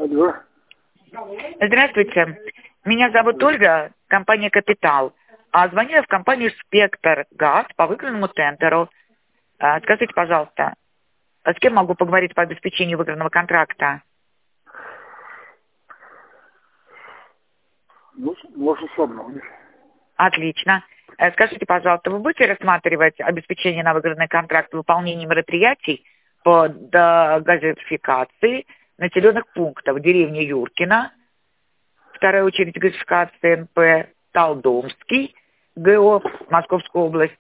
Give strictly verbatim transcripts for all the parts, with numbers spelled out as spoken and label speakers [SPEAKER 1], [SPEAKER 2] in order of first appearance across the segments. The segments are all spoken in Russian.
[SPEAKER 1] Алло.
[SPEAKER 2] Здравствуйте. Меня зовут Ольга, компания «Капитал». А звоню я в компанию «Спектр Газ» по выигранному тендеру. А, скажите, пожалуйста, с кем могу поговорить по обеспечению выигранного контракта?
[SPEAKER 1] Ну, можно со мной.
[SPEAKER 2] Отлично. Э, Скажите, пожалуйста, вы будете рассматривать обеспечение на выигранный контракт выполнения мероприятий по газификации населенных пунктов деревни Юркина, вторая очередь газификации эн пэ, Талдомский, гэ о, Московская область.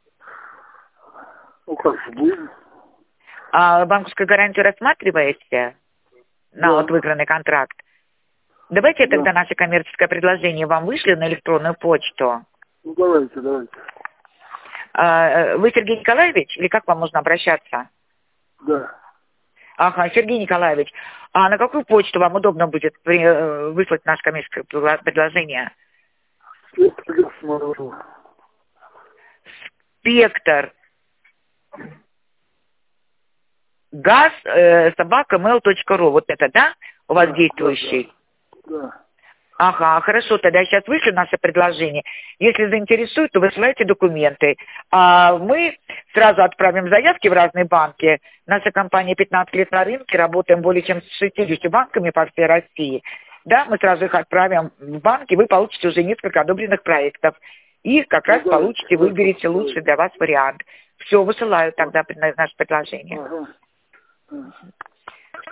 [SPEAKER 1] Ну, как же будем?
[SPEAKER 2] А банковскую гарантию рассматриваете на
[SPEAKER 1] Да.
[SPEAKER 2] вот выигранный контракт? Давайте я
[SPEAKER 1] Да.
[SPEAKER 2] тогда наше коммерческое предложение вам вышлю на электронную почту.
[SPEAKER 1] Ну, давайте, давайте.
[SPEAKER 2] А, Вы Сергей Николаевич, или как вам можно обращаться?
[SPEAKER 1] Да.
[SPEAKER 2] Ага, Сергей Николаевич, а на какую почту вам удобно будет при- э, выслать наше коммерческое предла- предложение?
[SPEAKER 1] Спектр Газ смотрю.
[SPEAKER 2] Спектр газ э, собака мейл точка ру. Вот это, да? У вас
[SPEAKER 1] Да,
[SPEAKER 2] действующий?
[SPEAKER 1] Да, да.
[SPEAKER 2] Ага, хорошо, тогда я сейчас вышлю наше предложение. Если заинтересует, то высылайте документы. А мы сразу отправим заявки в разные банки. Наша компания пятнадцать лет на рынке, работаем более чем с шестьюдесятью банками по всей России. Да, мы сразу их отправим в банки, вы получите уже несколько одобренных проектов. И как
[SPEAKER 1] Ну,
[SPEAKER 2] раз
[SPEAKER 1] давайте,
[SPEAKER 2] получите,
[SPEAKER 1] давайте,
[SPEAKER 2] выберете лучший
[SPEAKER 1] давайте.
[SPEAKER 2] для вас вариант. Все, высылаю тогда наше предложение.
[SPEAKER 1] Ага. Ага.